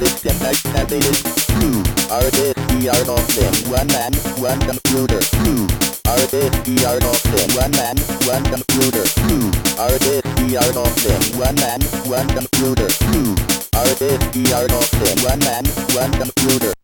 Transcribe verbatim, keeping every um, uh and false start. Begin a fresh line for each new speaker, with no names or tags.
system activated. Artist we are nothing. One man, one computer. Artist we are nothing. One man, one computer. Artist we are nothing. One man, one computer. Artist we are nothing. One man, one computer.